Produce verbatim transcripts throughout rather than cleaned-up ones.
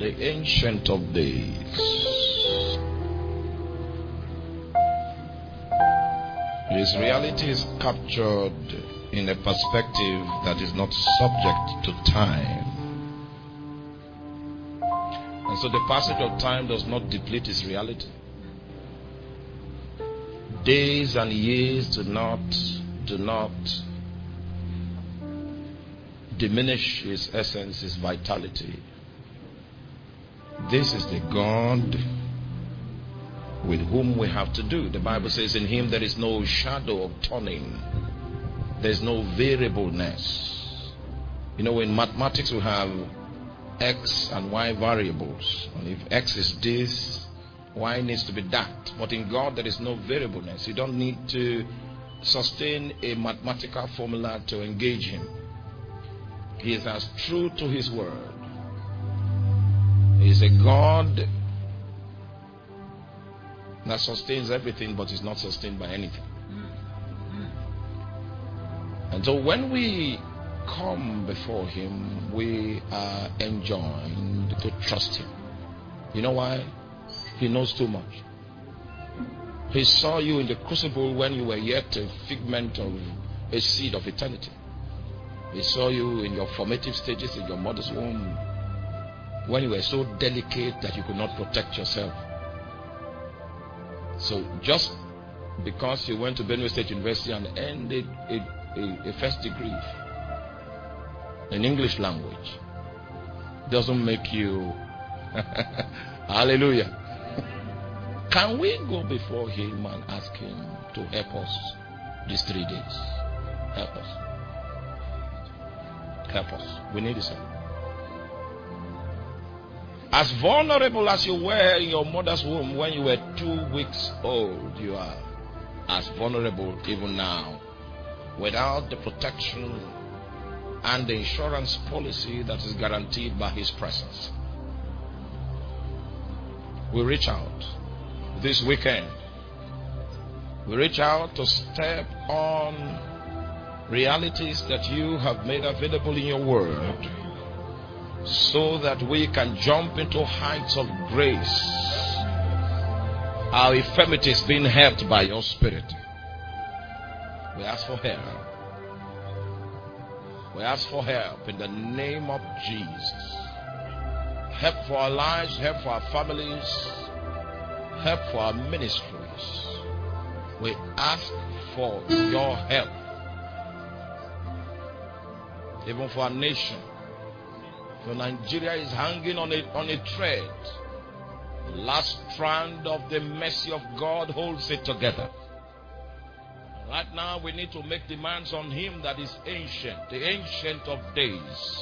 the Ancient of Days. His reality is captured in a perspective that is not subject to time. And so the passage of time does not deplete his reality. Days and years do not, do not diminish his essence, his vitality. This is the God with whom we have to do. The Bible says in him there is no shadow of turning. There is no variableness. You know, in mathematics we have X and Y variables. And if X is this, Y needs to be that. But in God there is no variableness. You don't need to sustain a mathematical formula to engage him. He is as true to his word. He is a God that sustains everything but is not sustained by anything. And so when we come before him, we are enjoined to trust him. You know why? He knows too much. He saw you in the crucible when you were yet a figment of a seed of eternity. He saw you in your formative stages in your mother's womb when you were so delicate that you could not protect yourself. So just because you went to Benue State University and ended a, a, a first degree in English language doesn't make you hallelujah. Can we go before him and ask him to help us these three days? Help us. Help us. We need his help. As vulnerable as you were in your mother's womb when you were two weeks old, you are as vulnerable even now, without the protection and the insurance policy that is guaranteed by his presence. We reach out this weekend. We reach out to step on realities that you have made available in your word, so that we can jump into heights of grace, our infirmities being helped by your spirit. We ask for help. We ask for help in the name of Jesus. Help for our lives, help for our families, help for our ministries. We ask for your help, even for our nation. So Nigeria is hanging on a, on a thread. The last strand of the mercy of God holds it together. Right now we need to make demands on him that is ancient, the Ancient of Days,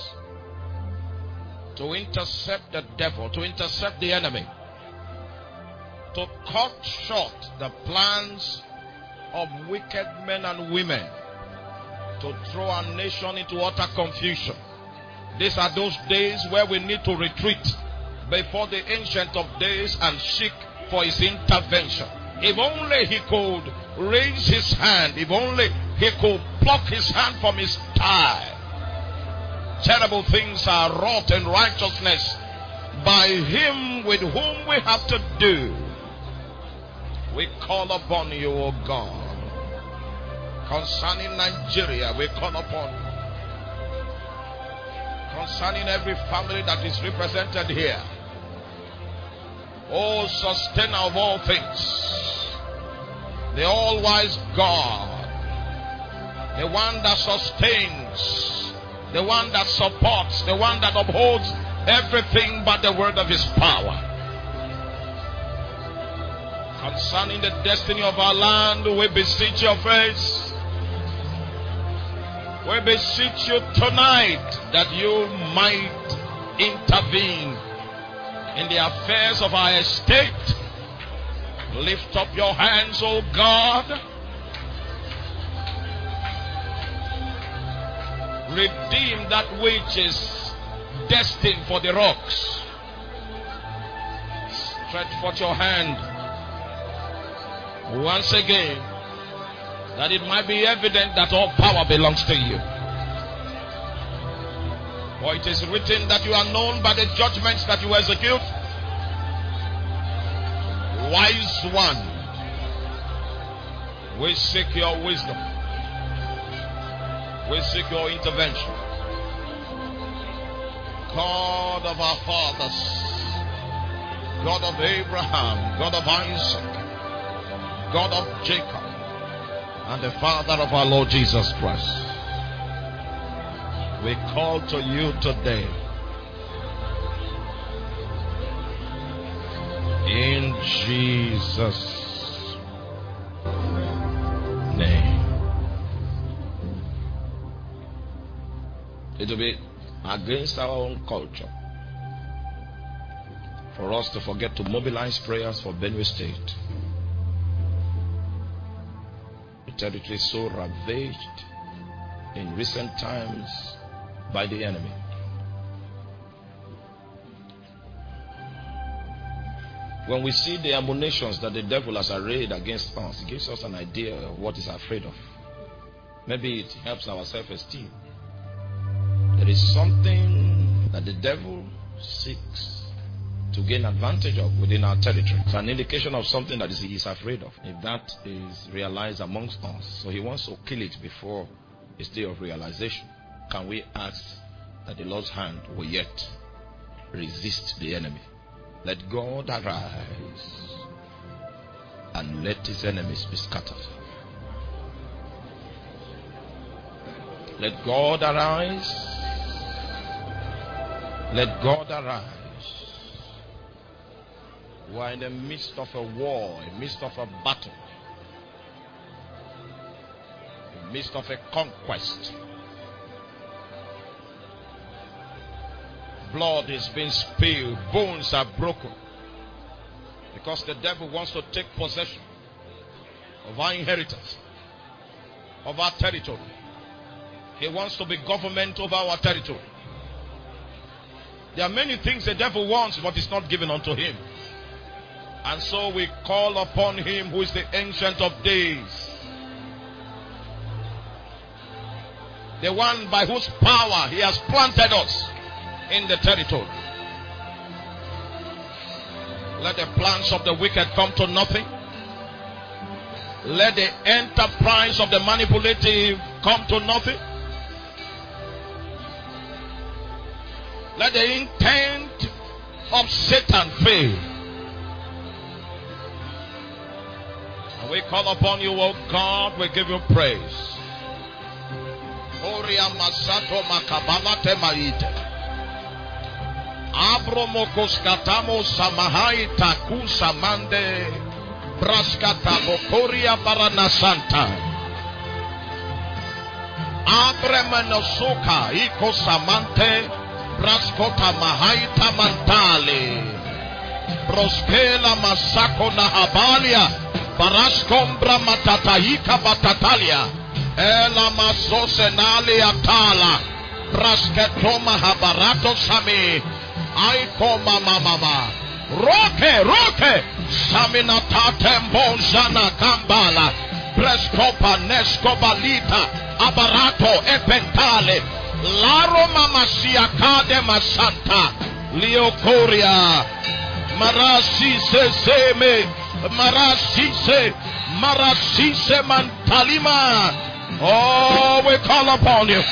to intercept the devil, to intercept the enemy, to cut short the plans of wicked men and women, to throw our nation into utter confusion. These are those days where we need to retreat before the Ancient of Days and seek for his intervention. If only he could raise his hand, if only he could pluck his hand from his thigh. Terrible things are wrought in righteousness by him with whom we have to do. We call upon you, O God. Concerning Nigeria, we call upon you. Concerning every family that is represented here. O sustainer of all things, the all-wise God, the one that sustains, the one that supports, the one that upholds everything but the word of his power. Concerning the destiny of our land, we beseech your face. We beseech you tonight that you might intervene in the affairs of our estate. Lift up your hands, O God. Redeem that which is destined for the rocks. Stretch forth your hand once again, that it might be evident that all power belongs to you. For it is written that you are known by the judgments that you execute. Wise one, we seek your wisdom. We seek your intervention. God of our fathers, God of Abraham, God of Isaac, God of Jacob, and the Father of our Lord Jesus Christ, we call to you today in Jesus' name. It will be against our own culture for us to forget to mobilize prayers for Benue State. The territory is so ravaged in recent times by the enemy. When we see the ammunitions that the devil has arrayed against us, it gives us an idea of what he's afraid of. Maybe it helps our self-esteem. There is something that the devil seeks to gain advantage of within our territory. It's an indication of something that he is afraid of. If that is realized amongst us, so he wants to kill it before its day of realization. Can we ask that the Lord's hand will yet resist the enemy? Let God arise and let his enemies be scattered. Let God arise. Let God arise. We are in the midst of a war, in the midst of a battle, in the midst of a conquest. Blood is being spilled, bones are broken, because the devil wants to take possession of our inheritance, of our territory. He wants to be government over our territory. There are many things the devil wants, but it's not given unto him. And so we call upon him who is the Ancient of Days, the one by whose power he has planted us in the territory. Let the plans of the wicked come to nothing. Let the enterprise of the manipulative come to nothing. Let the intent of Satan fail. And we call upon you, O God, we give you praise. Oria Masato Makabala Temaite. Abromokos katamo samahai taku samande braskata bokoria baranasanta abremenosoka iko samante braskota mahai tamantale broskela masako na habalia baraskombra matataika batatalia ela masose nali atala brasketoma habarato sami Aiko mama mama roke roke samina tatembo jana kambala preskopa neskobalita abarato epentale laro mama siakade masanta liokoria marasi se seme marasi se marasi se mantalima. Oh, we call upon you.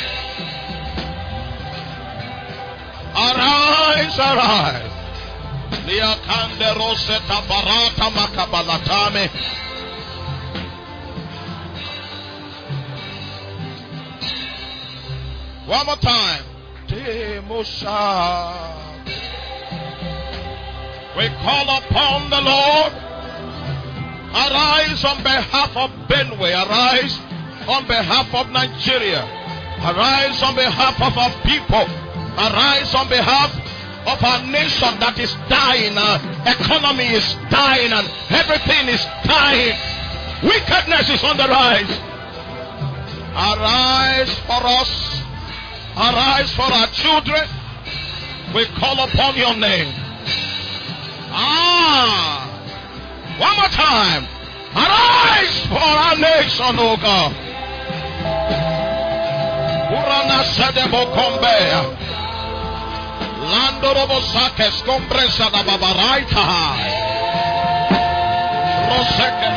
Arise, arise. Liakande roseta barata makabalatame. One more time. Demosha. We call upon the Lord. Arise on behalf of Benue. Arise on behalf of Nigeria. Arise on behalf of our people. Arise on behalf of our nation that is dying. Our economy is dying and everything is dying. Wickedness is on the rise. Arise for us. Arise for our children. We call upon your name. Ah, one more time. Arise for our nation, O God. Urana Sedebo Kombe. Lando robo sakes compresa da babaraita. Roseke.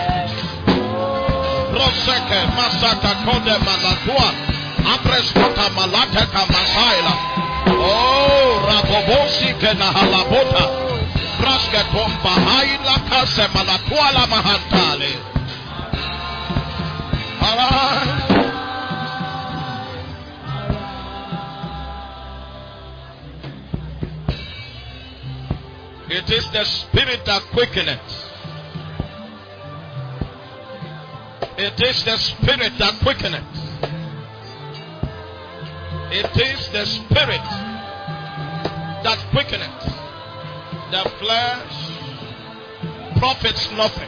Roseke masata kode malatua. Apreskota malate kamasaila. Oh, rabobosi ke na halabota. Praske tomba haila kase malatua la mahantale. Alright. It is the spirit that quickeneth. It is the spirit that quickeneth. It is the spirit that quickeneth. The flesh profits nothing.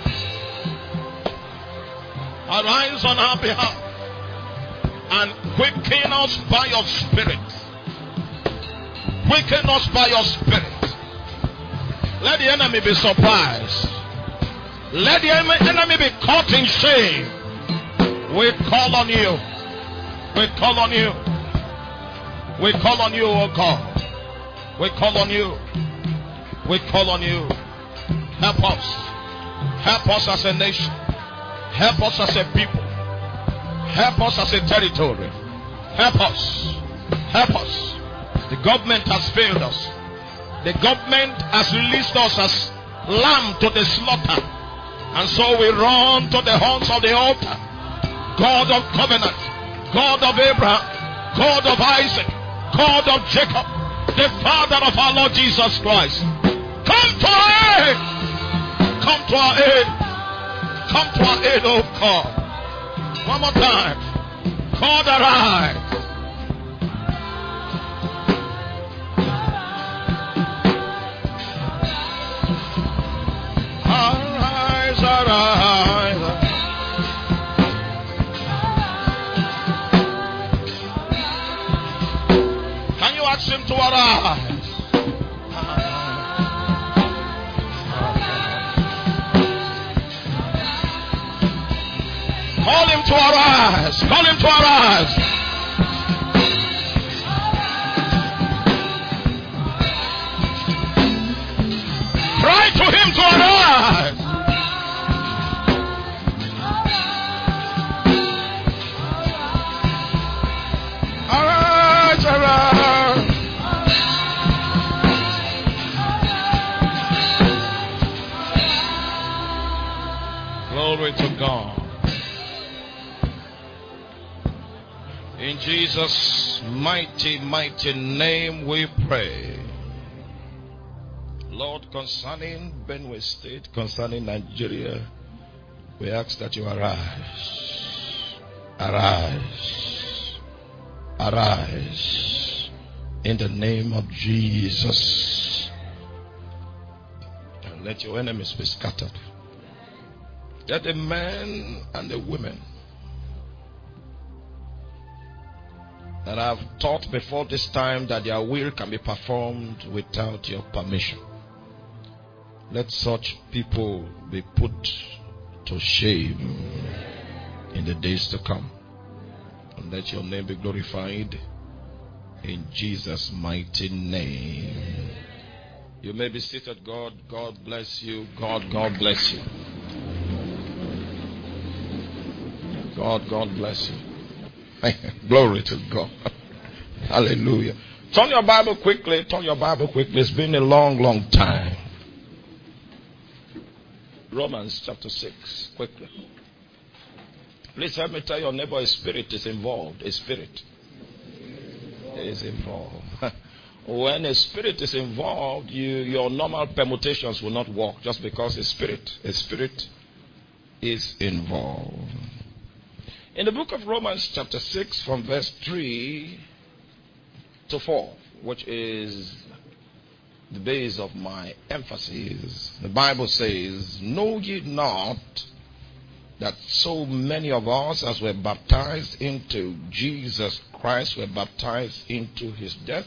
Arise on our behalf and quicken us by your spirit. Quicken us by your spirit. Let the enemy be surprised. Let the enemy be caught in shame. We call on you. We call on you. We call on you, oh God. We call on you. We call on you. Help us. Help us as a nation. Help us as a people. Help us as a territory. Help us. Help us. The government has failed us. The government has released us as lamb to the slaughter. And so we run to the horns of the altar. God of covenant, God of Abraham, God of Isaac, God of Jacob, the Father of our Lord Jesus Christ. Come to our aid. Come to our aid. Come to our aid, oh God. One more time. God arise. Arise, arise. Can you ask him to arise? Call him to arise. Call him to arise. Cry to him to arise. Arise, arise. Glory to God. In Jesus' mighty, mighty name we pray. Lord, concerning Benue State, concerning Nigeria, we ask that you arise. Arise. Arise. In the name of Jesus. And let your enemies be scattered. Let the men and the women that have taught before this time that their will can be performed without your permission, let such people be put to shame in the days to come. And let your name be glorified in Jesus' mighty name. You may be seated. God, God bless you. God, God bless you. God, God bless you. Glory to God. Hallelujah. Turn your Bible quickly. Turn your Bible quickly. It's been a long, long time. Romans chapter six. Quickly. Please help me tell your neighbor, a spirit is involved. A spirit is involved. When a spirit is involved, you, your normal permutations will not work just because a spirit, a spirit is involved. In the book of Romans chapter six from verse three to four, which is the base of my emphasis, the Bible says, know ye not that so many of us as were baptized into Jesus Christ were baptized into his death?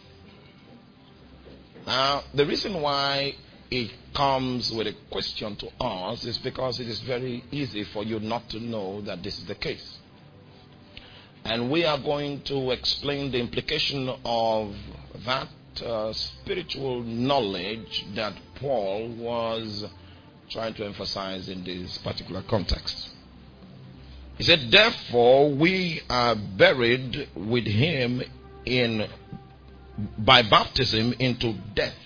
Now, the reason why it comes with a question to us is because it is very easy for you not to know that this is the case. And we are going to explain the implication of that uh, spiritual knowledge that Paul was trying to emphasize in this particular context. He said, therefore we are buried with him in by baptism into death,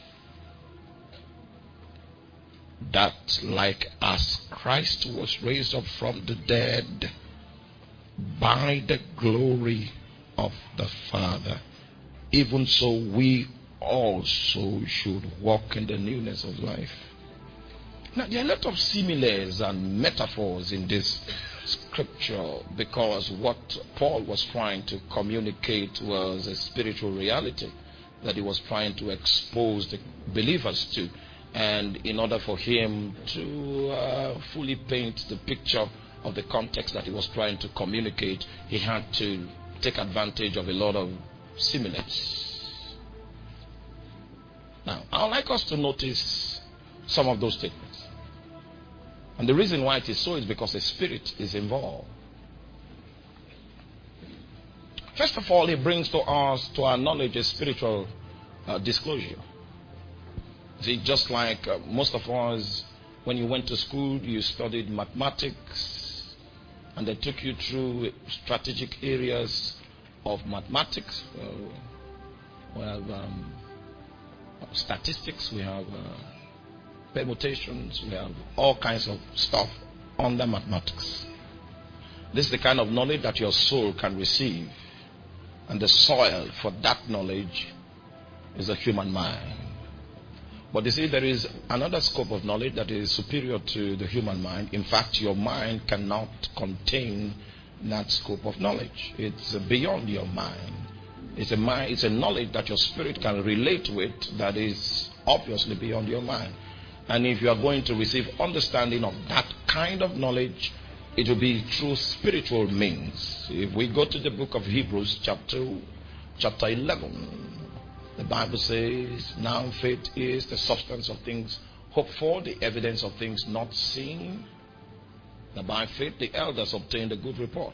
that like as Christ was raised up from the dead by the glory of the Father, even so we also should walk in the newness of life. Now there are a lot of similes and metaphors in this scripture, because what Paul was trying to communicate was a spiritual reality that he was trying to expose the believers to. And in order for him to uh, fully paint the picture of the context that he was trying to communicate, he had to take advantage of a lot of similes. Now, I would like us to notice some of those statements. And the reason why it is so is because the Spirit is involved. First of all, he brings to us, to our knowledge, a spiritual uh, disclosure. See, just like uh, most of us, when you went to school, you studied mathematics, and they took you through strategic areas of mathematics. Uh, we have um, statistics, we have uh, permutations, we have all kinds of stuff under mathematics. This is the kind of knowledge that your soul can receive, and the soil for that knowledge is a human mind. But you see, there is another scope of knowledge that is superior to the human mind. In fact, your mind cannot contain that scope of knowledge. It's beyond your mind. It's a mind, it's a knowledge that your spirit can relate with that is obviously beyond your mind. And if you are going to receive understanding of that kind of knowledge, it will be through spiritual means. If we go to the book of Hebrews, chapter, chapter eleven, the Bible says, now faith is the substance of things hoped for, the evidence of things not seen. That by faith the elders obtained a good report.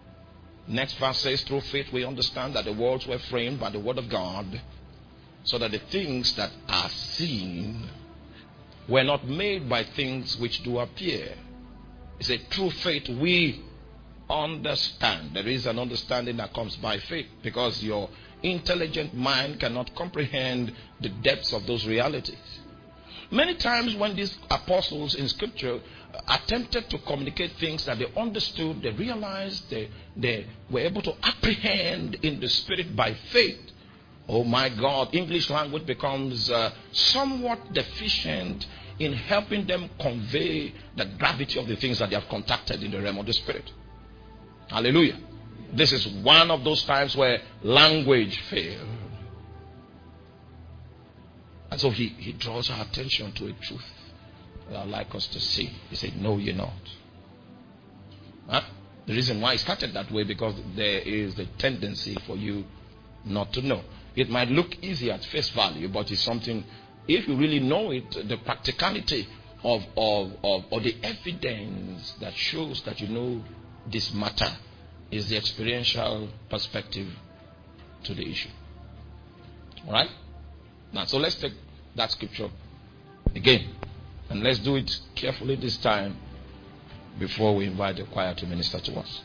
Next verse says, through faith we understand that the worlds were framed by the word of God, so that the things that are seen were not made by things which do appear. He said, through faith we understand. There is an understanding that comes by faith, because your intelligent mind cannot comprehend the depths of those realities. Many times when these apostles in scripture attempted to communicate things that they understood, they realized they, they were able to apprehend in the spirit by faith. Oh my God, English language becomes uh, somewhat deficient in helping them convey the gravity of the things that they have contacted in the realm of the spirit. Hallelujah. This is one of those times where language fails. And so he, he draws our attention to a truth that I'd like us to see. He said, no, you're not. Huh? The reason why he started that way, because there is the tendency for you not to know. It might look easy at face value, but it's something, if you really know it, the practicality of, of, of or the evidence that shows that you know this matter is the experiential perspective to the issue. Alright? Now, so let's take that scripture again. And let's do it carefully this time before we invite the choir to minister to us.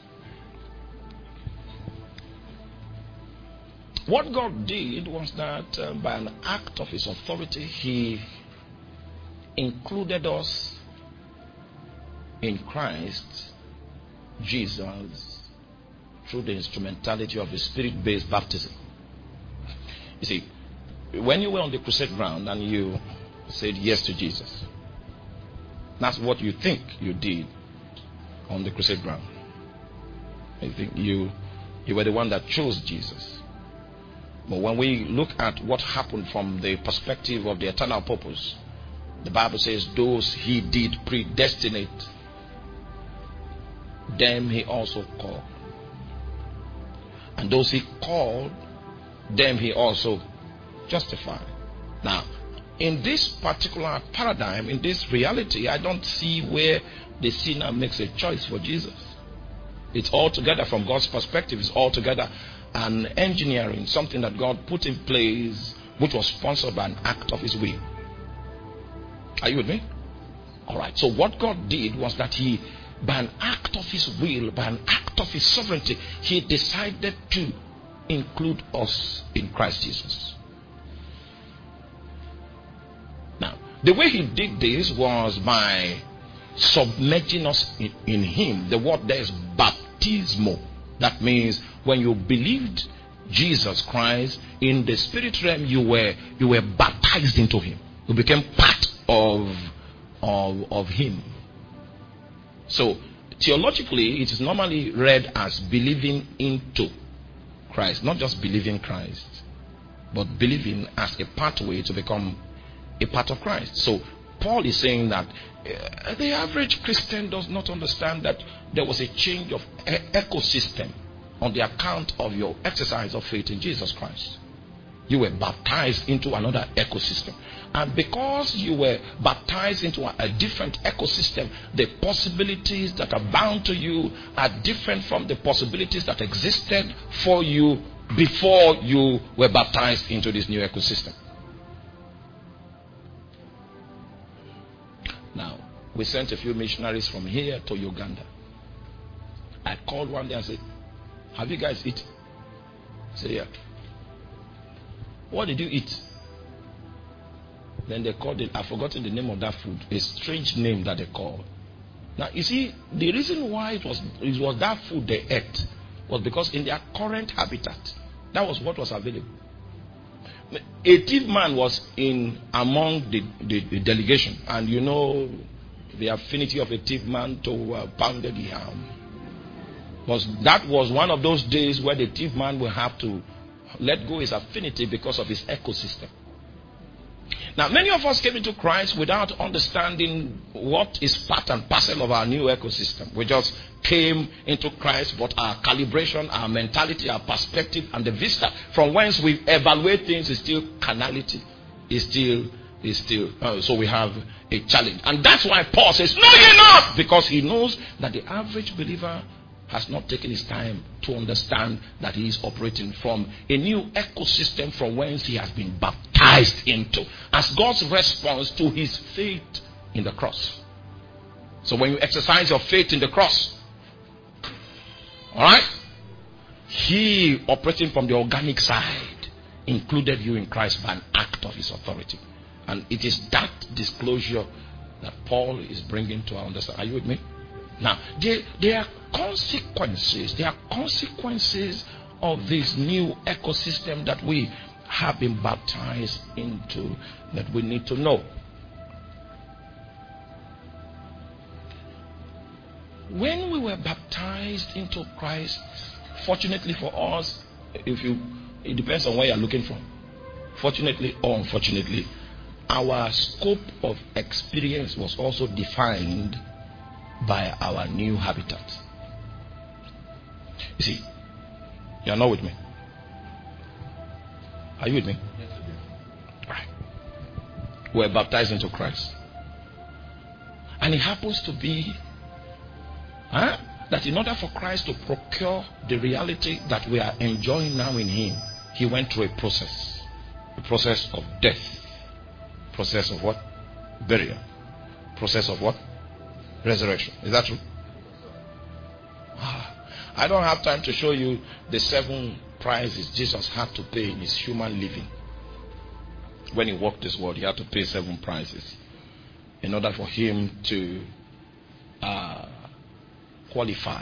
What God did was that uh, by an act of his authority, he included us in Christ Jesus through the instrumentality of the spirit-based baptism. You see, when you were on the crusade ground and you said yes to Jesus, that's what you think you did on the crusade ground. I think you you were the one that chose Jesus. But when we look at what happened from the perspective of the eternal purpose, the Bible says those he did predestinate, them he also called. And those he called, them he also justified. Now, in this particular paradigm, in this reality, I don't see where the sinner makes a choice for Jesus. It's altogether, from God's perspective, it's altogether an engineering, something that God put in place which was sponsored by an act of his will. Are you with me? Alright, so what God did was that he, by an act of his will, by an act of his sovereignty, he decided to include us in Christ Jesus. Now, the way he did this was by submerging us in, in him. The word there is baptismo. That means when you believed Jesus Christ in the spirit realm, you were you were baptized into him. You became part of of, of him. So theologically, it is normally read as believing into Christ, not just believing Christ, but believing as a pathway to become a part of Christ. So Paul is saying that uh, the average Christian does not understand that there was a change of e- ecosystem on the account of your exercise of faith in Jesus Christ. You were baptized into another ecosystem. And because you were baptized into a, a different ecosystem, the possibilities that are bound to you are different from the possibilities that existed for you before you were baptized into this new ecosystem. Now, we sent a few missionaries from here to Uganda. I called one day and said, have you guys eaten? I said, yeah. What did you eat? Then they called it, I've forgotten the name of that food. A strange name that they called. Now, you see, the reason why it was, it was that food they ate was because in their current habitat, that was what was available. A thief man was in among the, the, the delegation, and you know the affinity of a thief man to uh, pounded yam. Was that was one of those days where the thief man will have to let go his affinity because of his ecosystem. Now, many of us came into Christ without understanding what is part and parcel of our new ecosystem. We just came into Christ, but our calibration, our mentality, our perspective, and the vista from whence we evaluate things is still carnality. Is still, is still. Uh, so we have a challenge, and that's why Paul says, "No, you're not," because he knows that the average believer has not taken his time to understand that he is operating from a new ecosystem from whence he has been baptized into as God's response to his faith in the cross. So when you exercise your faith in the cross, all right, he, operating from the organic side, included you in Christ by an act of his authority. And it is that disclosure that Paul is bringing to our understanding. Are you with me? Now, there, there are consequences. There are consequences of this new ecosystem that we have been baptized into that we need to know. When we were baptized into Christ, fortunately for us, if you, it depends on where you're looking from. Fortunately or unfortunately, our scope of experience was also defined by our new habitat. You see, you are not with me. Are you with me? Yes, right. We are baptized into Christ. And it happens to be huh, that in order for Christ to procure the reality that we are enjoying now in him, he went through a process. A process of death. Process of what? Burial. Process of what? Resurrection. Is that true? I don't have time to show you the seven prices Jesus had to pay in his human living. When he walked this world, he had to pay seven prices in order for him to uh, qualify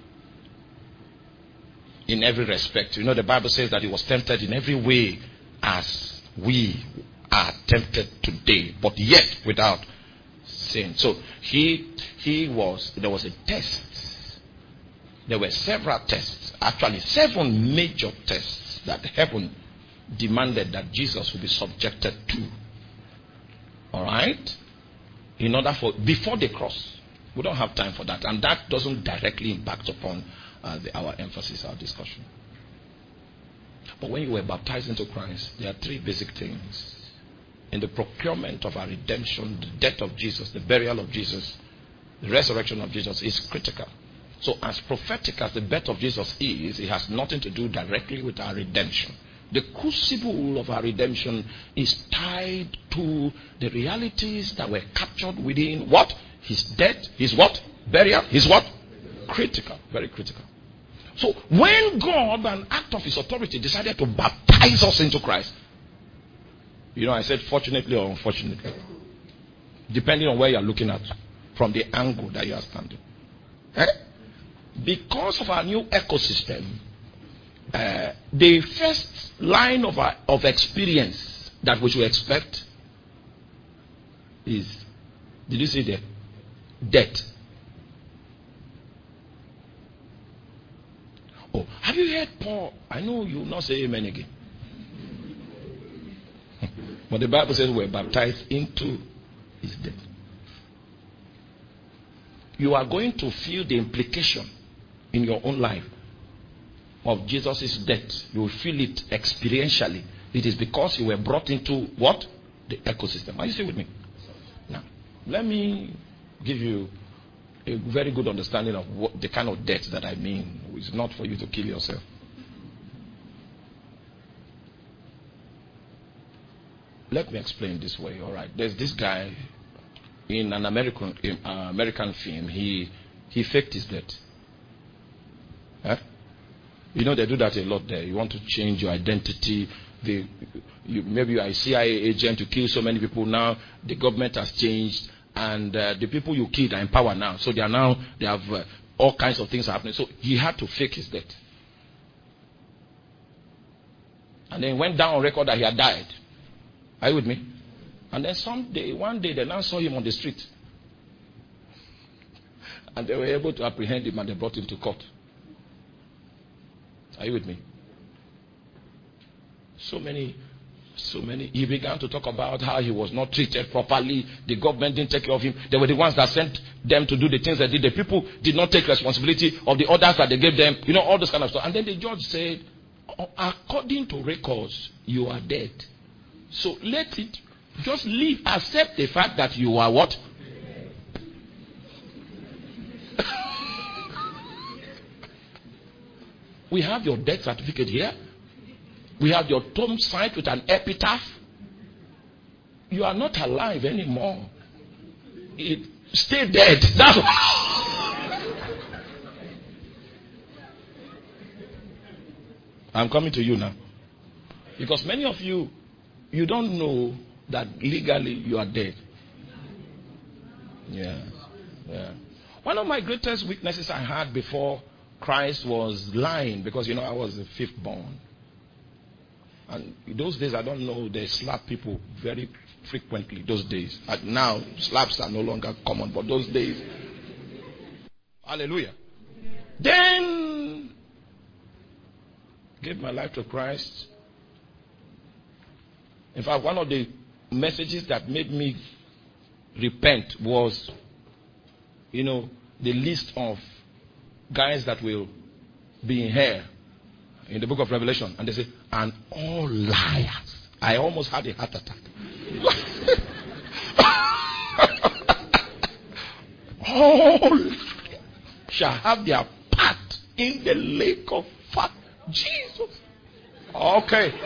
in every respect. You know, the Bible says that he was tempted in every way as we are tempted today, but yet without sin. So he he was there was a test. There were several tests, actually seven major tests that heaven demanded that Jesus would be subjected to. All right? In order for before the cross. We don't have time for that, and that doesn't directly impact upon uh, the, our emphasis, our discussion. But when you were baptized into Christ, there are three basic things. In the procurement of our redemption, the death of Jesus, the burial of Jesus, the resurrection of Jesus is critical. So as prophetic as the birth of Jesus is, it has nothing to do directly with our redemption. The crucible of our redemption is tied to the realities that were captured within what? His death, his what? Burial, his what? Critical, very critical. So when God, an act of his authority, decided to baptize us into Christ, you know, I said fortunately or unfortunately, depending on where you are looking at, from the angle that you are standing. Eh? Because of our new ecosystem, uh, the first line of, our, of experience that we should expect is, did you see there? Death. Oh, have you heard Paul? I know you will not say amen again. But the Bible says we're baptized into his death. You are going to feel the implication in your own life of Jesus' death. You will feel it experientially. It is because you were brought into what? The ecosystem. Are you still with me? Now, let me give you a very good understanding of what the kind of death that I mean. It's not for you to kill yourself. Let me explain this way. All right. There's this guy in an American in, uh, American film. He he faked his death. Huh? You know they do that a lot there. You want to change your identity. They, you, maybe you are a C I A agent to kill so many people. Now the government has changed, and uh, the people you killed are in power now. So they are now they have uh, all kinds of things happening. So he had to fake his death, and then went down on record that he had died. Are you with me? And then someday, one day, they now saw him on the street. And they were able to apprehend him and they brought him to court. Are you with me? So many, so many. He began to talk about how he was not treated properly. The government didn't take care of him. They were the ones that sent them to do the things they did. The people did not take responsibility of the orders that they gave them. You know, all this kind of stuff. And then the judge said, according to records, you are dead. So let it, just leave, accept the fact that you are what? We have your death certificate here. We have your tomb signed with an epitaph. You are not alive anymore. It, stay dead. That's what. I'm coming to you now. Because many of you, you don't know that legally you are dead. Yeah. Yeah. One of my greatest weaknesses I had before Christ was lying, because you know I was the fifth born. And in those days I don't know, they slap people very frequently those days. And now slaps are no longer common, but those days. Hallelujah. Then gave my life to Christ. In fact, one of the messages that made me repent was, you know, the list of guys that will be in hell in the book of Revelation. And they say, and all liars. I almost had a heart attack. All shall have their part in the lake of fire. Jesus. Okay.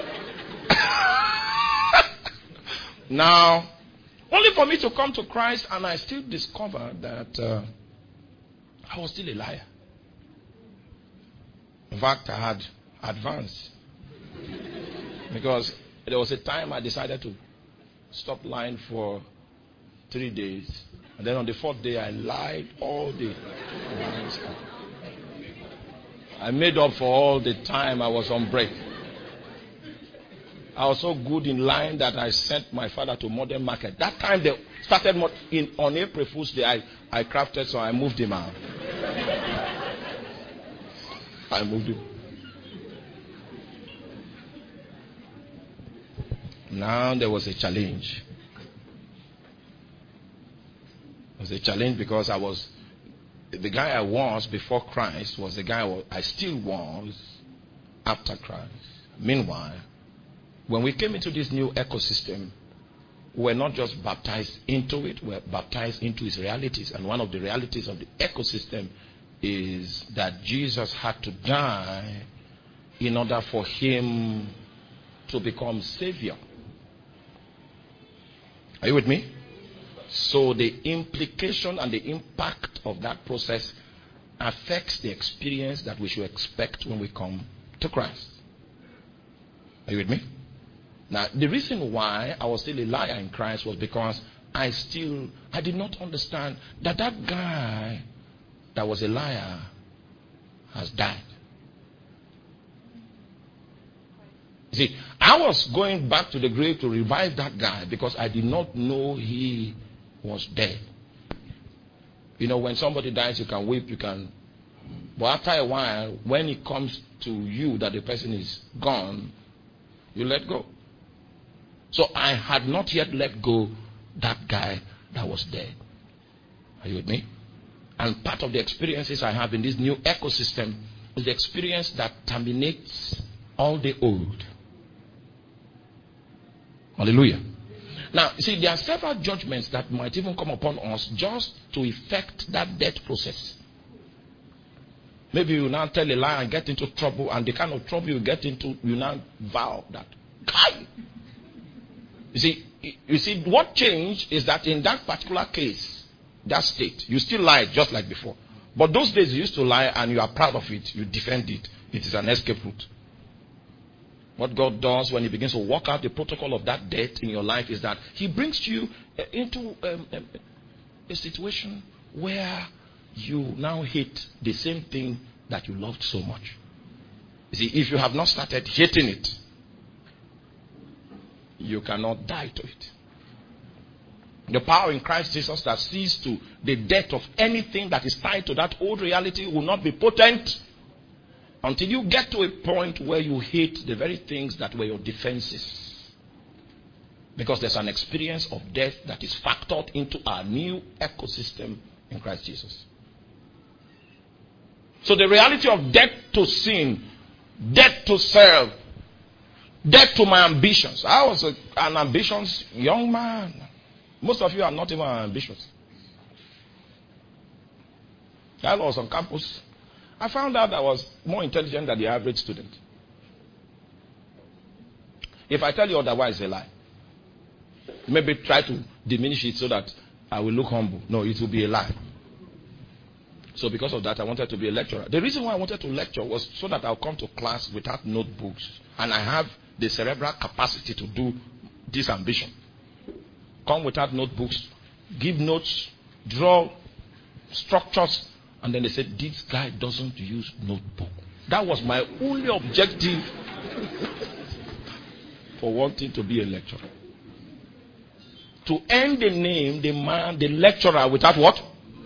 Now, only for me to come to Christ, and I still discovered that uh, I was still a liar. In fact, I had advanced. Because there was a time I decided to stop lying for three days. And then on the fourth day, I lied all day. I made up for all the time I was on break. I was so good in lying that I sent my father to Modern Market. That time they started in, on April Fool's Day. I, I crafted, so I moved him out. I moved him. Now there was a challenge. It was a challenge because I was, the guy I was before Christ was the guy I still was after Christ. Meanwhile, when we came into this new ecosystem, we were not just baptized into it, we were baptized into its realities. And one of the realities of the ecosystem is that Jesus had to die in order for him to become Savior. Are you with me? So the implication and the impact of that process affects the experience that we should expect when we come to Christ. Are you with me? Now, the reason why I was still a liar in Christ was because I still, I did not understand that that guy that was a liar has died. See, I was going back to the grave to revive that guy because I did not know he was dead. You know, when somebody dies, you can weep, you can... But after a while, when it comes to you that the person is gone, you let go. So I had not yet let go that guy that was dead. Are you with me? And part of the experiences I have in this new ecosystem is the experience that terminates all the old. Hallelujah. Now, see, there are several judgments that might even come upon us just to effect that death process. Maybe you now tell a lie and get into trouble, and the kind of trouble you get into, you now vow that. You see, you see, what changed is that in that particular case, that state, you still lie just like before. But those days you used to lie and you are proud of it, you defend it. It is an escape route. What God does when He begins to work out the protocol of that death in your life is that He brings you into um, um, a situation where you now hate the same thing that you loved so much. You see, if you have not started hating it, you cannot die to it. The power in Christ Jesus that sees to the death of anything that is tied to that old reality will not be potent until you get to a point where you hate the very things that were your defenses. Because there's an experience of death that is factored into our new ecosystem in Christ Jesus. So the reality of death to sin, death to self, death to my ambitions. I was a, an ambitious young man. Most of you are not even ambitious. I was on campus. I found out I was more intelligent than the average student. If I tell you otherwise, it's a lie. Maybe try to diminish it so that I will look humble. No, it will be a lie. So because of that, I wanted to be a lecturer. The reason why I wanted to lecture was so that I'll come to class without notebooks. And I have the cerebral capacity to do this ambition. Come without notebooks, give notes, draw structures, and then they said, this guy doesn't use notebook. That was my only objective for wanting to be a lecturer. To earn the name, the man, the lecturer without what?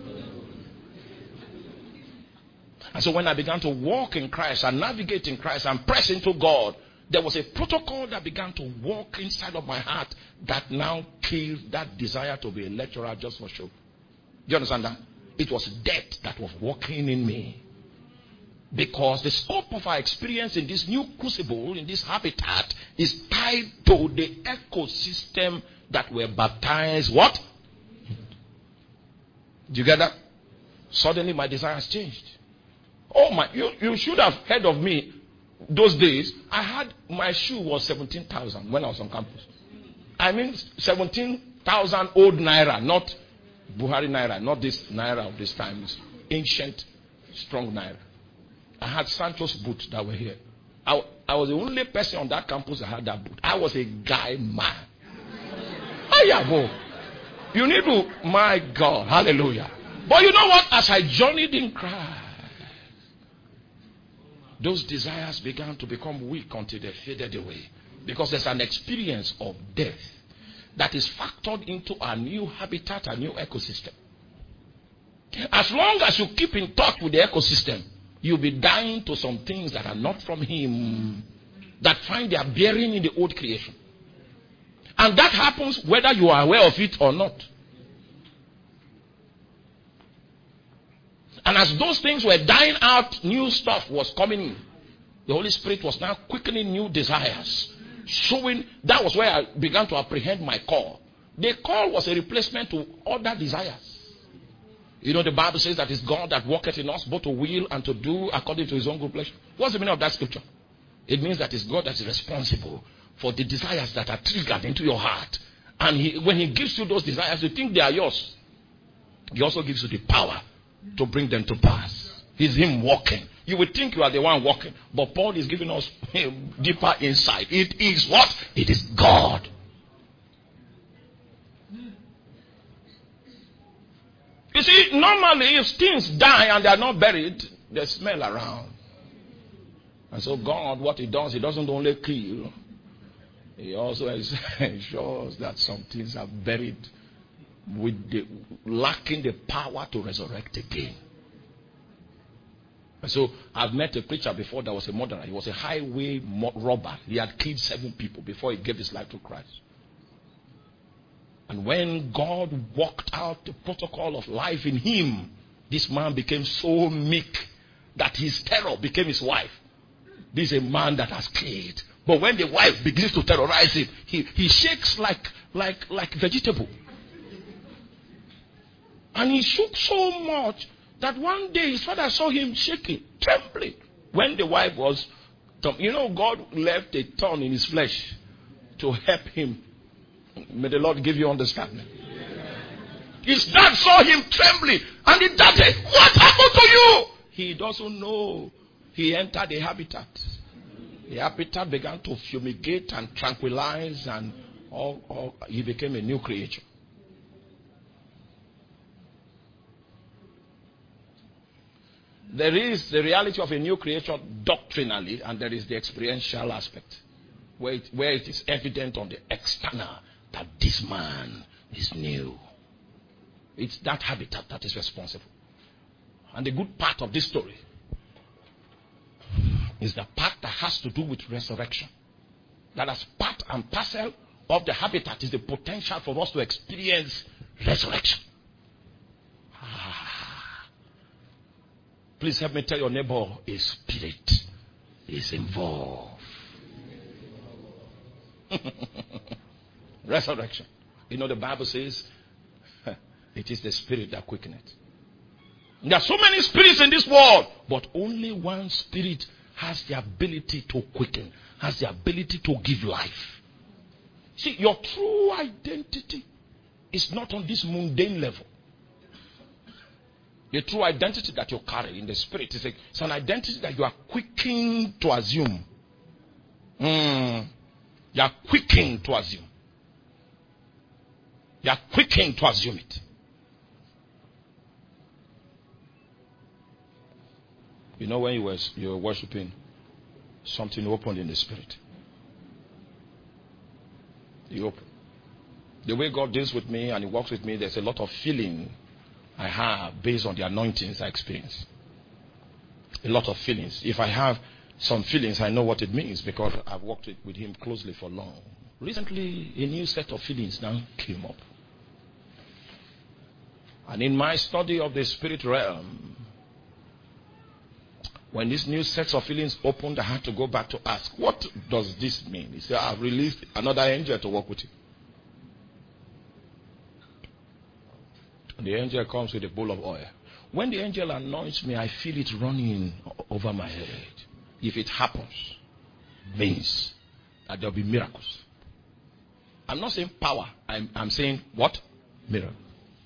And so when I began to walk in Christ and navigate in Christ and press into God, there was a protocol that began to walk inside of my heart that now killed that desire to be a lecturer just for show. Do you understand that? It was death that was working in me. Because the scope of our experience in this new crucible, in this habitat, is tied to the ecosystem that we're baptized. What? Do you get that? Suddenly my desires changed. Oh my, you, you should have heard of me. Those days, I had, my shoe was seventeen thousand when I was on campus. I mean seventeen thousand old naira, not Buhari naira, not this naira of this time. It's ancient, strong naira. I had Sancho's boots that were here. I, I was the only person on that campus that had that boot. I was a guy man. Ayabo. You need to, my God, hallelujah. But you know what? As I journeyed in Christ, those desires began to become weak until they faded away. Because there's an experience of death that is factored into a new habitat, a new ecosystem. As long as you keep in touch with the ecosystem, you'll be dying to some things that are not from Him, that find their bearing in the old creation. And that happens whether you are aware of it or not. And as those things were dying out, new stuff was coming in. The Holy Spirit was now quickening new desires. Showing, that was where I began to apprehend my call. The call was a replacement to other desires. You know, the Bible says that it's God that worketh in us both to will and to do according to His own good pleasure. What's the meaning of that scripture? It means that it's God that is responsible for the desires that are triggered into your heart. And he, when he gives you those desires, you think they are yours. He also gives you the power to bring them to pass. It's him walking. You would think you are the one walking. But Paul is giving us deeper insight. It is what? It is God. You see, normally if things die and they are not buried, they smell around. And so God, what he does, he doesn't only kill. He also ensures that some things are buried with the lacking the power to resurrect again. And so I've met a preacher before that was a murderer. He was a highway robber. He had killed seven people before he gave his life to Christ. And when God worked out the protocol of life in him, this man became so meek that his terror became his wife. This is a man that has killed. But when the wife begins to terrorize him, he, he shakes like, like, like vegetable. And he shook so much that one day his father saw him shaking, trembling. When the wife was, you know, God left a thorn in his flesh to help him. May the Lord give you understanding. His dad saw him trembling. And the dad said, what happened to you? He doesn't know. He entered the habitat. The habitat began to fumigate and tranquilize, and all, all, he became a new creature. There is the reality of a new creature doctrinally, and there is the experiential aspect, where it, where it is evident on the external that this man is new. It's that habitat that is responsible. And the good part of this story is the part that has to do with resurrection. That as part and parcel of the habitat is the potential for us to experience resurrection. Ah. Please help me tell your neighbor, a spirit is involved. Resurrection. You know the Bible says, it is the spirit that quickeneth. There are so many spirits in this world, but only one spirit has the ability to quicken, has the ability to give life. See, your true identity is not on this mundane level. The true identity that you carry in the spirit is a, it's an identity that you are quickened to assume. Mm. You are quickened to assume. You are quickened to assume it. You know, when you were, you were worshiping, something opened in the spirit. He opened. The way God deals with me and he works with me, there's a lot of feeling I have based on the anointings I experience. A lot of feelings. If I have some feelings, I know what it means because I've worked with him closely for long. Recently, a new set of feelings now came up. And in my study of the spirit realm, when this new set of feelings opened, I had to go back to ask, what does this mean? He said, I've released another angel to work with you. And the angel comes with a bowl of oil. When the angel anoints me, I feel it running over my head. If it happens, it means that there will be miracles. I'm not saying power. I'm, I'm saying what? Miracle.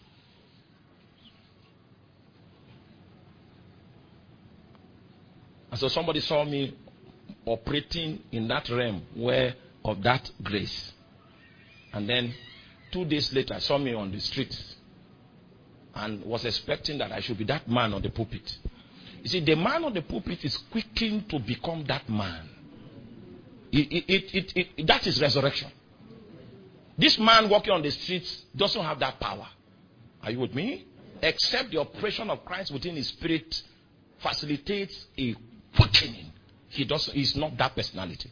And so somebody saw me operating in that realm where of that grace. And then two days later, saw me on the streets and was expecting that I should be that man on the pulpit. You see, the man on the pulpit is quickened to become that man. It, it, it, it, it, that is resurrection. This man walking on the streets doesn't have that power. Are you with me? Except the operation of Christ within his spirit facilitates a quickening. He doesn't. He's not that personality.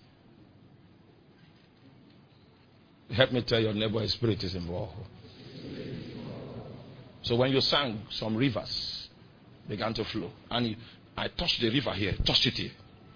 Help me tell your neighbor, his spirit is involved. So when you sang, some rivers began to flow, and he, I touched the river here, touched it here,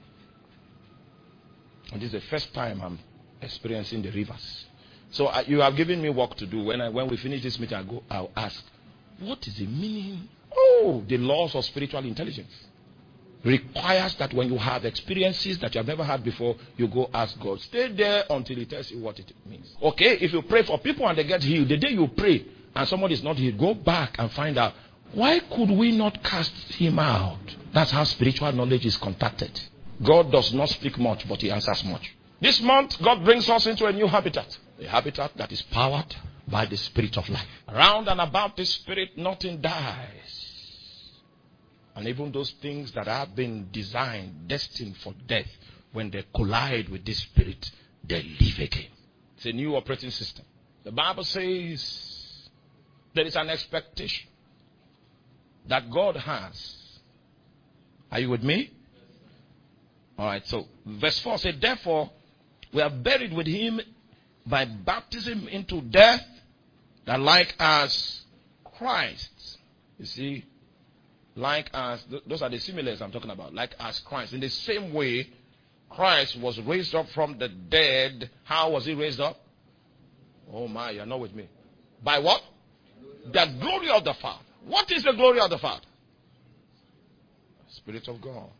and this is the first time I'm experiencing the rivers. So I, you have given me work to do. When I when we finish this meeting, I go. I'll ask, what is the meaning? Oh, the laws of spiritual intelligence. requires that when you have experiences that you have never had before, you go ask God. Stay there until He tells you what it means. Okay, if you pray for people and they get healed, the day you pray and somebody is not healed, go back and find out, why could we not cast him out? That's how spiritual knowledge is contacted. God does not speak much, but He answers much. This month, God brings us into a new habitat. A habitat that is powered by the Spirit of life. Around and about the Spirit, nothing dies. And even those things that have been designed, destined for death, when they collide with this Spirit, they live again. It's a new operating system. The Bible says there is an expectation that God has. Are you with me? All right, so verse four says, therefore, we are buried with Him by baptism into death, that like as Christ, you see, like as, th- those are the similars I'm talking about, like as Christ. In the same way, Christ was raised up from the dead. How was He raised up? Oh my, you're not with me. By what? The glory of the Father. What is the glory of the Father? Spirit of God.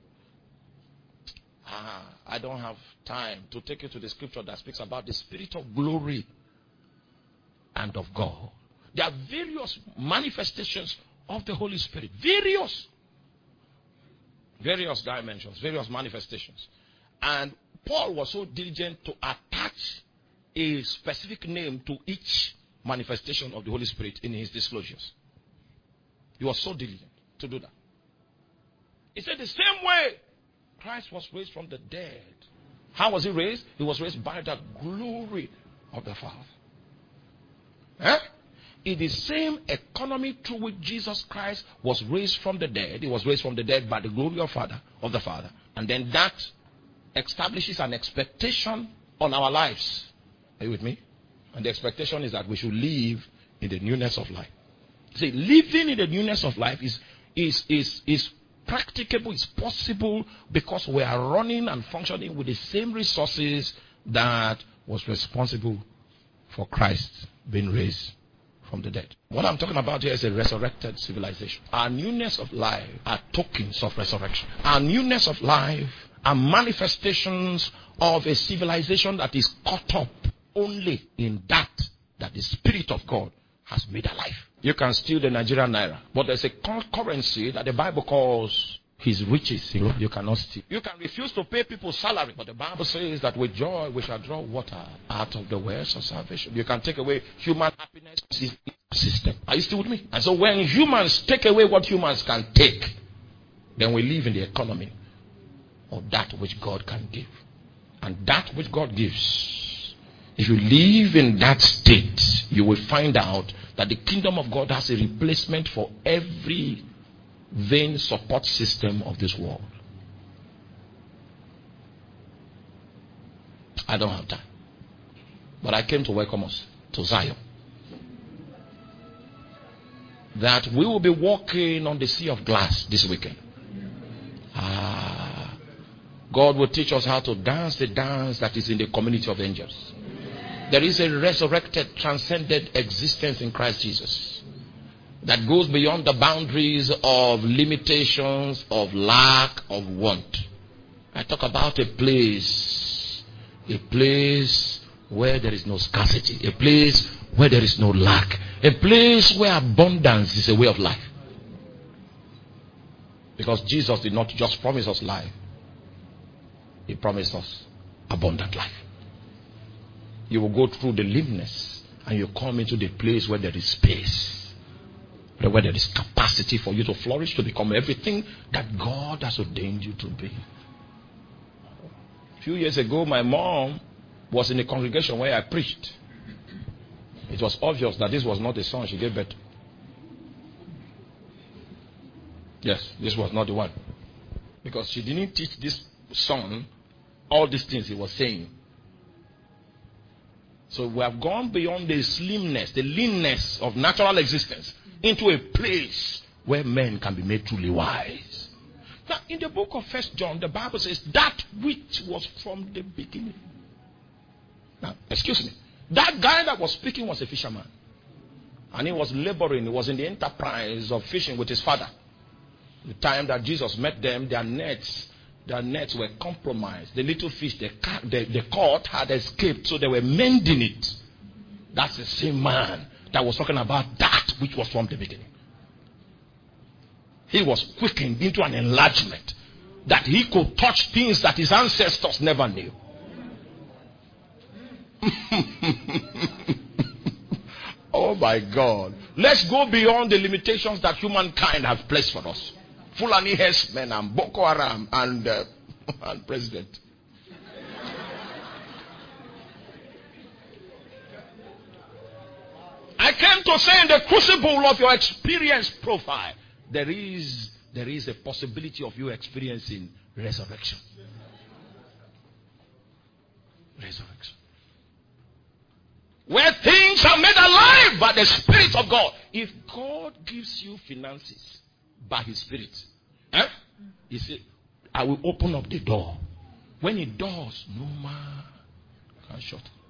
Ah, I don't have time to take you to the scripture that speaks about the Spirit of glory and of God. There are various manifestations of the Holy Spirit. Various. Various dimensions, various manifestations. And Paul was so diligent to attach a specific name to each manifestation of the Holy Spirit in his disclosures. He was so diligent to do that. He said the same way Christ was raised from the dead. How was He raised? He was raised by the glory of the Father. Eh? In the same economy through which Jesus Christ was raised from the dead, He was raised from the dead by the glory of Father of the Father. And then that establishes an expectation on our lives. Are you with me? And the expectation is that we should live in the newness of life. See, living in the newness of life is is is is practicable, it's possible, because we are running and functioning with the same resources that was responsible for Christ being raised from the dead. What I'm talking about here is a resurrected civilization. Our newness of life are tokens of resurrection. Our newness of life are manifestations of a civilization that is caught up only in that that the Spirit of God has made alive. You can steal the Nigerian naira, but there's a currency that the Bible calls His riches. You know, you cannot steal. You can refuse to pay people's salary, but the Bible says that with joy we shall draw water out of the wells of salvation. You can take away human happiness system. Are you still with me? And so when humans take away what humans can take, then we live in the economy of that which God can give. And that which God gives, if you live in that state, you will find out that the kingdom of God has a replacement for every vain support system of this world. I don't have time, but I came to welcome us to Zion. That we will be walking on the sea of glass this weekend. Ah, God will teach us how to dance the dance that is in the community of angels. There is a resurrected, transcended existence in Christ Jesus that goes beyond the boundaries of limitations, of lack, of want. I talk about a place, a place where there is no scarcity, a place where there is no lack, a place where abundance is a way of life. Because Jesus did not just promise us life, He promised us abundant life. You will go through the leanness and you come into the place where there is space, where there is capacity for you to flourish, to become everything that God has ordained you to be. A few years ago, my mom was in a congregation where I preached. It was obvious that this was not the son she gave birth to. Yes, this was not the one. Because she didn't teach this son all these things he was saying. So we have gone beyond the slimness, the leanness of natural existence into a place where men can be made truly wise. Now, in the book of First John, the Bible says that which was from the beginning. Now, excuse me. That guy that was speaking was a fisherman. And he was laboring. He was in the enterprise of fishing with his father. The time that Jesus met them, their nets, their nets were compromised. The little fish they, they, they caught had escaped, so they were mending it. That's the same man that was talking about that which was from the beginning. He was quickened into an enlargement that he could touch things that his ancestors never knew. Oh my God. Let's go beyond the limitations that humankind has placed for us. Fulani herdsmen and Boko Haram and, uh, and President. I came to say in the crucible of your experience profile, there is, there is a possibility of you experiencing resurrection. Resurrection. Where things are made alive by the Spirit of God. If God gives you finances by His Spirit, eh? He said, I will open up the door. When He does, no man can shut it.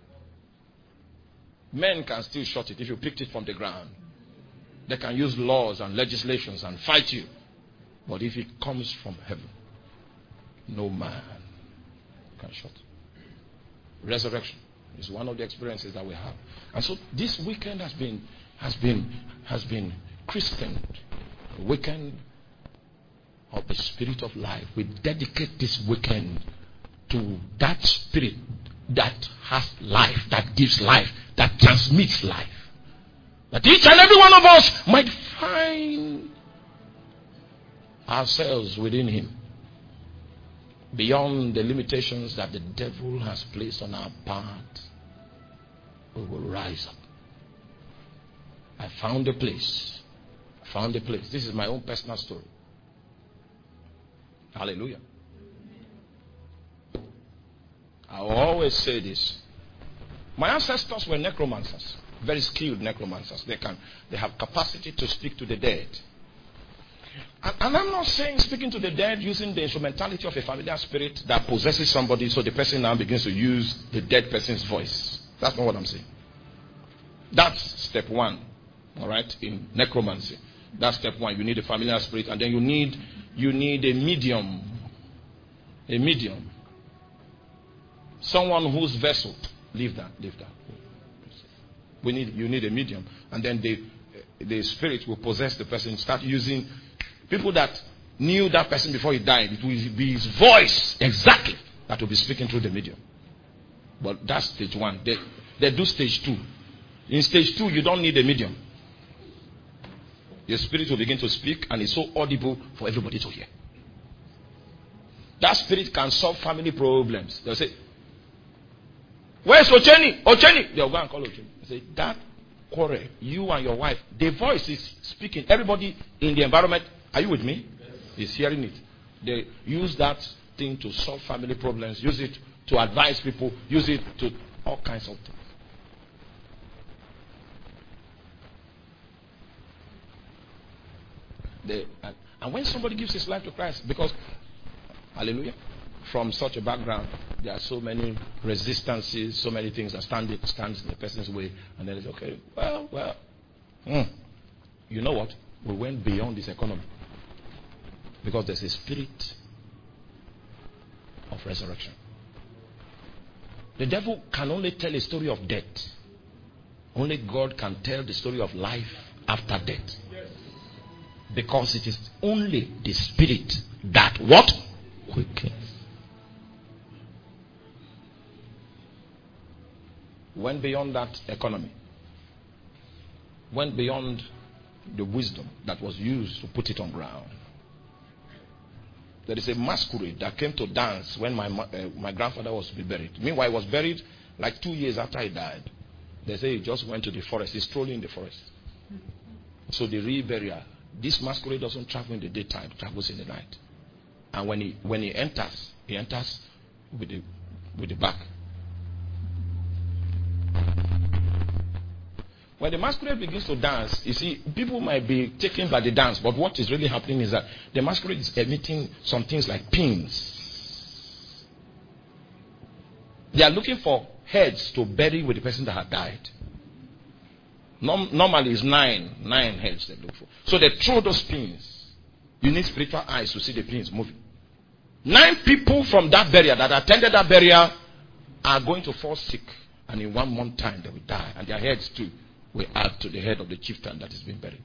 Men can still shut it if you picked it from the ground. They can use laws and legislations and fight you. But if it comes from heaven, no man can shut it. Resurrection is one of the experiences that we have. And so this weekend has been has been has been christened a weekend of the Spirit of life. We dedicate this weekend to that Spirit that has life, that gives life, that transmits life. That each and every one of us might find ourselves within Him. Beyond the limitations that the devil has placed on our path, we will rise up. I found a place. I found a place. This is my own personal story. Hallelujah. I always say this. My ancestors were necromancers. Very skilled necromancers. They can, they have capacity to speak to the dead. And, and I'm not saying speaking to the dead using the instrumentality of a familiar spirit that possesses somebody so the person now begins to use the dead person's voice. That's not what I'm saying. That's step one. All right? In necromancy. That's step one. You need a familiar spirit, and then you need you need a medium. A medium. Someone whose vessel. Leave that. Leave that. We need you need a medium. And then the the spirit will possess the person, start using people that knew that person before he died. It will be his voice exactly that will be speaking through the medium. But that's stage one. They, they do stage two. In stage two, you don't need a medium. Your spirit will begin to speak, and it's so audible for everybody to hear. That spirit can solve family problems. They'll say, "Where's Ocheni? Ocheni!" They'll go and call Ocheni. They say, "That quarrel, you and your wife, the voice is speaking. Everybody in the environment, are you with me? Yes. Is hearing it. They use that thing to solve family problems, use it to advise people, use it to all kinds of things." They, and, and when somebody gives his life to Christ, because, hallelujah, from such a background, there are so many resistances, so many things that stand stands in the person's way, and then it's okay. Well, well, mm, you know what? We went beyond this economy because there's a spirit of resurrection. The devil can only tell a story of death. Only God can tell the story of life after death. Yes. Because it is only the spirit that what? Quickens. Went beyond that economy. Went beyond the wisdom that was used to put it on ground. There is a masquerade that came to dance when my uh, my grandfather was to be buried. Meanwhile, he was buried like two years after he died. They say he just went to the forest. He's strolling in the forest. So the real burial. This masquerade doesn't travel in the daytime. It travels in the night. And when he when he enters, he enters with the with the back. When the masquerade begins to dance, you see, people might be taken by the dance, but what is really happening is that the masquerade is emitting some things like pins. They are looking for heads to bury with the person that had died. Norm- normally it's nine, nine heads they look for. So they throw those pins You need spiritual eyes to see the pins moving. Nine people from that burial that attended that burial are going to fall sick. And in one month time they will die. And their heads too will add to the head of the chieftain that is being buried.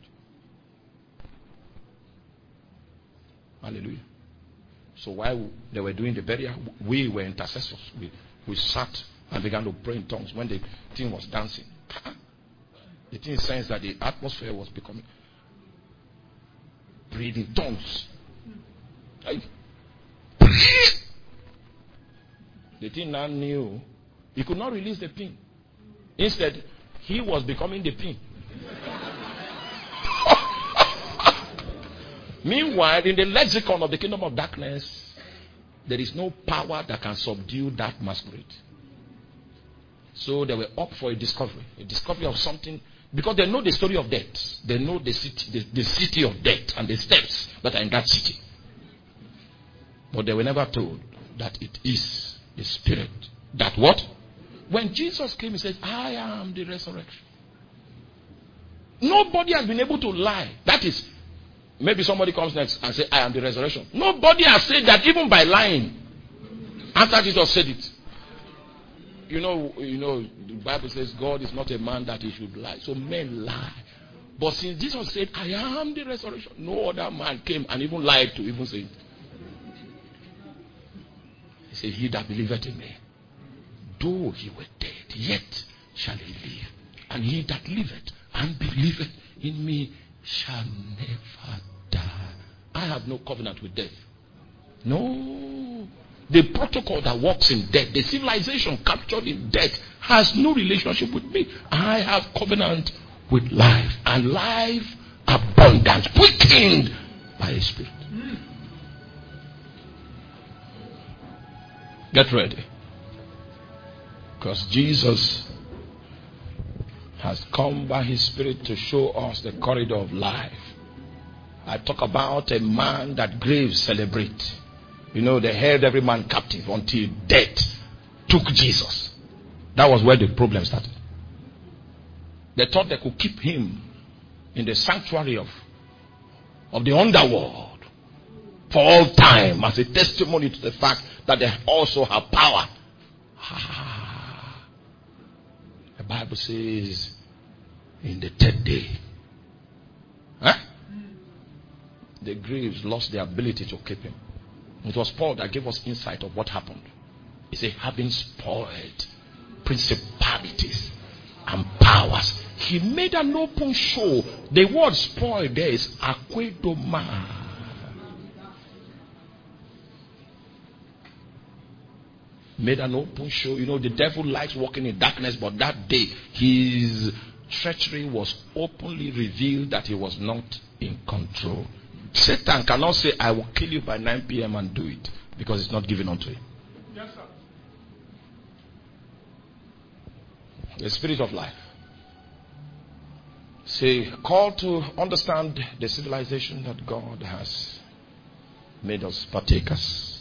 Hallelujah. So while they were doing the burial, we were intercessors. We, we sat and began to pray in tongues when the thing was dancing. The thing sensed that the atmosphere was becoming breathing tongues. The thing now knew he could not release the pin. Instead, he was becoming the pin. Meanwhile, in the lexicon of the kingdom of darkness, there is no power that can subdue that masquerade. So they were up for a discovery, a discovery of something, because they know the story of death. They know the city, the, the city of death and the steps that are in that city. But they were never told that it is the spirit. That what? When Jesus came, he said, I am the resurrection. Nobody has been able to lie. That is, maybe somebody comes next and says, I am the resurrection. Nobody has said that even by lying. After Jesus said it. You know, you know, the Bible says God is not a man that he should lie. So men lie. But since Jesus said, I am the resurrection, no other man came and even lied to even say it. He said, he that believeth in me, though he were dead, yet shall he live. And he that liveth and believeth in me shall never die. I have no covenant with death. No. The protocol that works in death, the civilization captured in death, has no relationship with me. I have covenant with life, and life abundant, quickened by a spirit. Get ready. Because Jesus has come by his spirit to show us the corridor of life. I talk about a man that graves celebrate. You know, they held every man captive until death took Jesus. That was where the problem started. They thought they could keep him in the sanctuary of, of the underworld for all time as a testimony to the fact that they also have power. Ah. The Bible says in the third day, huh? the graves lost their ability to keep him. It was Paul that gave us insight of what happened. He said, having spoiled principalities and powers, he made an open show. The word spoiled there is aquedoma. Made an open show. You know, the devil likes walking in darkness, but that day his treachery was openly revealed that he was not in control. Satan cannot say, I will kill you by nine p.m. and do it, because it's not given unto him. Yes, sir. The spirit of life. Say, call to understand the civilization that God has made us partakers.